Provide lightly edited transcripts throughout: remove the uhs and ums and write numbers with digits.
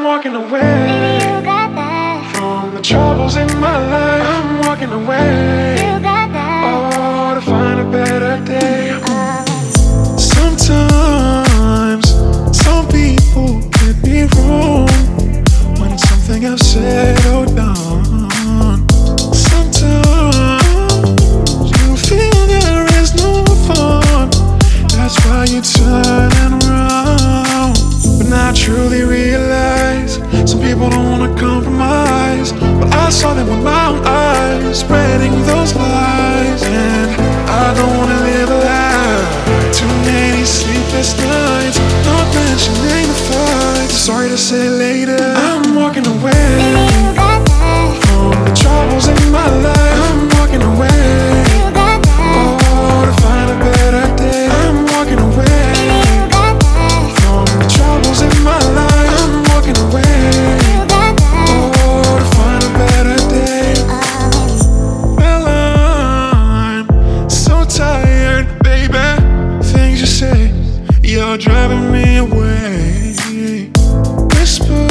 walking away. You got that. From the troubles in my life, I'm walking away. You got that. Oh, to find a better day. Oh. Sometimes some people get me wrong when something I've said or done. Sometimes you feel there is no fun. That's why you turn and run. But now I truly realize some people don't wanna compromise. But I saw them with my own eyes, spreading those lies. And I don't wanna live a lie. Too many sleepless nights, not mentioning the fights. Sorry to say later, I'm walking away. You got that. From the troubles in my life, I'm walking away. You got that. Oh, to find a better day, I'm walking away. You got that. From the troubles in my life, I'm walking away. You got that. Oh, to find a better day. Oh. Well, I'm so tired, baby. Things you say, you're driving me away. Whisper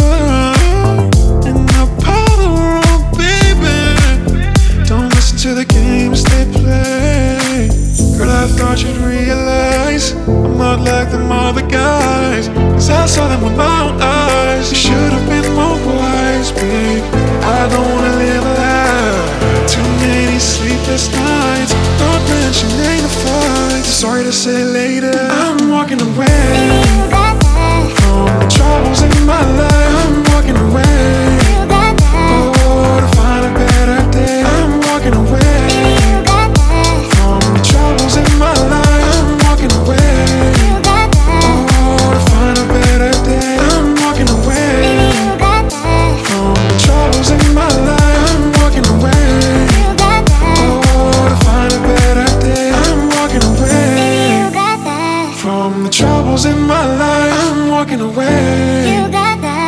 in the parlor, baby. Don't listen to the games they play. Girl, I thought you'd realize I'm not like them other guys. 'Cause I saw them with my own eyes. You should have been more wise, babe. I don't wanna live a lie. Too many sleepless nights, not mentioning the fights. Sorry to say later, I'm walking away. You got that. From the troubles in my life, I'm walking away. You got that. Oh, to find a better day, I'm walking away. You got that. From the troubles in my life, I'm walking away. You got that. Oh, to find a better day, I'm walking away. You got that. From the troubles in my life, I'm walking away. You got that. Oh, to find a better day, I'm walking away. You got that. From the troubles in my life, I'm walking away. You got that.